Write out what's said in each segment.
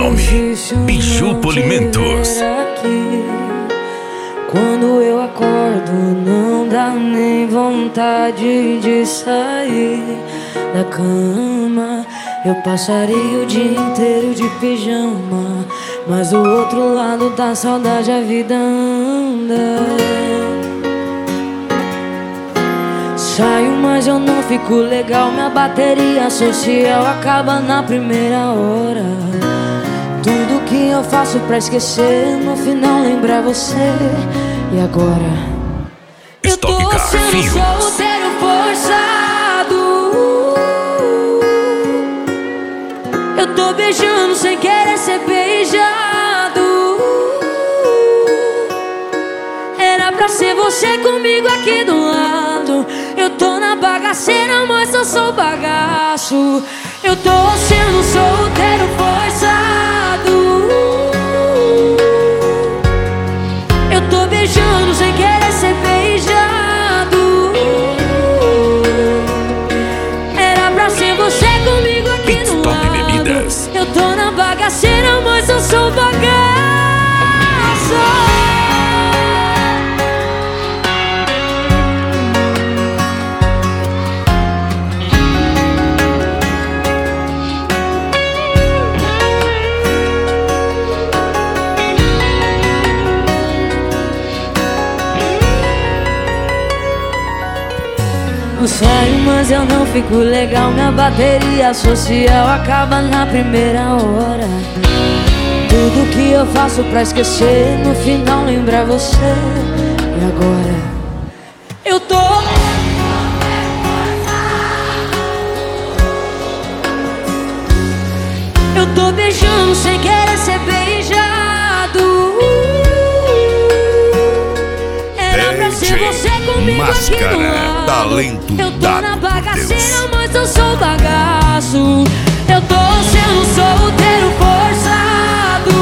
nome, Biju Polimentos. Quando eu acordo não dá nem vontade de sair da cama. Eu passaria o dia inteiro de pijama, mas do outro lado da saudade a vida anda. Saio, mas eu não fico legal. Minha bateria social acaba na primeira hora. Tudo que eu faço pra esquecer, no final lembrar você. E agora? Eu tô sendo solteiro forçado. Eu tô beijando sem querer ser beijado. Era pra ser você comigo aqui do lado. Eu tô na bagaceira, mas eu sou bagaço. Eu tô sendo solteiro forçado. Eu tô beijando sem querer ser beijado. Era pra ser você comigo aqui do lado. Eu tô na bagaceira, mas eu sou bagaço. Eu saio, mas eu não fico legal. Minha bateria social acaba na primeira hora. Tudo que eu faço pra esquecer, no final lembrar você. E agora? Eu tô beijando sem querer ser beijado. Era pra ser você comigo aqui do lado. Talento. Eu tô na bagaceira, mas eu sou bagaço. Eu tô sendo solteiro forçado.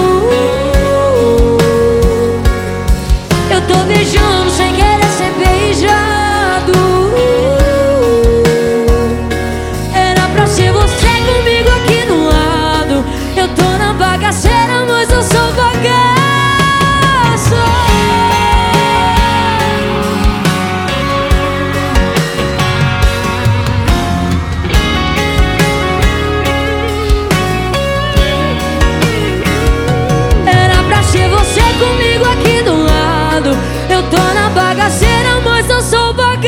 Eu tô beijando sem querer ser beijado. Era pra ser você comigo aqui do lado. Eu tô na bagaceira, mas eu sou bagaço. Comigo aqui do lado. Eu tô na bagaceira, mas eu sou bagaço.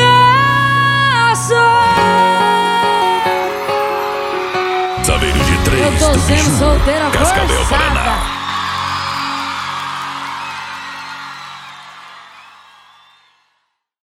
Sabeiro de três. Eu tô sendo solteira Cascavel, forçada. Paraná.